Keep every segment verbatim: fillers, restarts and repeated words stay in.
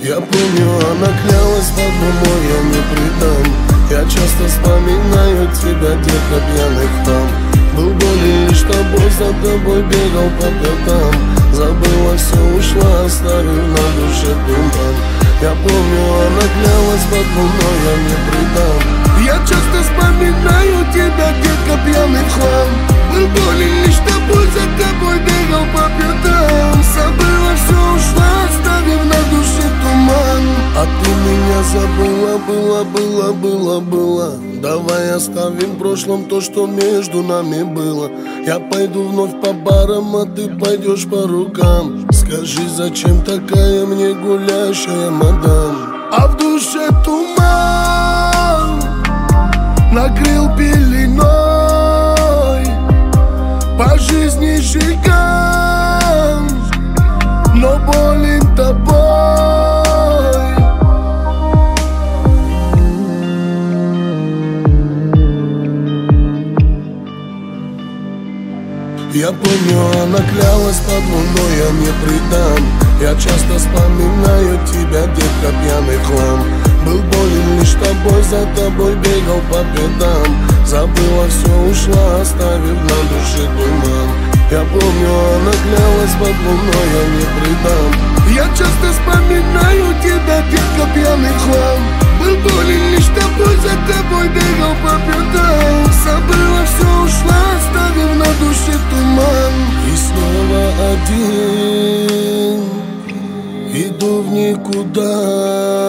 Я помню, она клялась под луной, я не предам. Я часто вспоминаю тебя, детка, пьяный хлам. Был болен лишь тобой, за тобой бегал по пятам. Забыла все, ушла, оставив на душе туман. Я помню, она клялась под луной, я не предам. Я часто вспоминаю тебя, детка, пьяный хлам. Был болен лишь тобой, за тобой бегал по пятам. Забыла все, ушла, оставив на душе туман. А ты меня забыла, было, было, было, было. Давай оставим в прошлом то, что между нами было. Я пойду вновь по барам, а ты пойдешь по рукам. Скажи, зачем такая мне гулящая мадам? А в душе туман накрыл пеленой, по жизни жиган, но болен тобой. Я помню, она клялась под луной, я не предам. Я часто вспоминаю тебя, детка, пьяный хлам. Был болен лишь тобой, за тобой бегал по пятам. Забыла все, ушла, оставив на душе туман. Я помню, она клялась под луной, я не предам. Я часто вспоминаю тебя, детка, пьяный хлам. Был болен лишь тобой, за тобой бегал по пятам. Забыла все, ушла, оставив на душе туман. И снова один иду в никуда.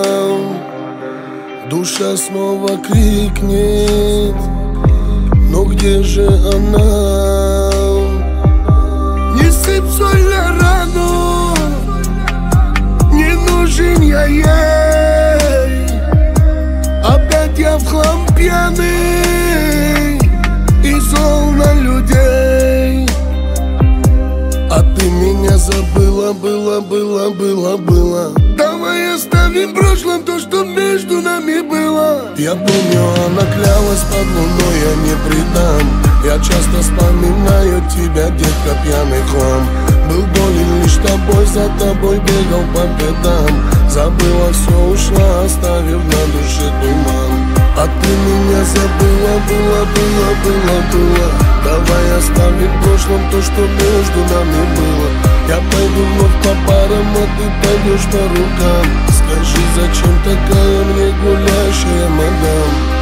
Душа снова крикнет, но где же она? Не сыпь соль на рану, не нужен я ей. Опять я в хлам пьяный и зол на людей. А ты меня забыла, было, было, было, было. Давай оставим в прошлом то, что между нами было. Я помню, она клялась под луной, я не предам. Я часто вспоминаю тебя, детка, пьяный хлам. Был болен лишь тобой, за тобой бегал по пятам. Забыла все, ушла, оставив на душе туман. А ты меня забыла, было, было, было, было. Давай оставим в прошлом то, что между нами было. Я пойду вновь по парам, а ты пойдешь по рукам. Скажи, зачем такая мне гулящая мадам?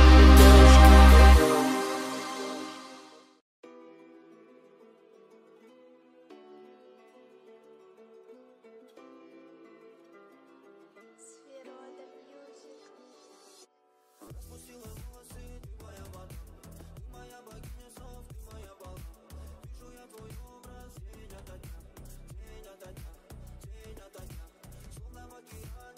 Распустила волосы, ты моя вода, ты моя богиня снов, ты моя балда. Вижу я твой образ день ото дня, день ото дня, день ото дня. Словно в океане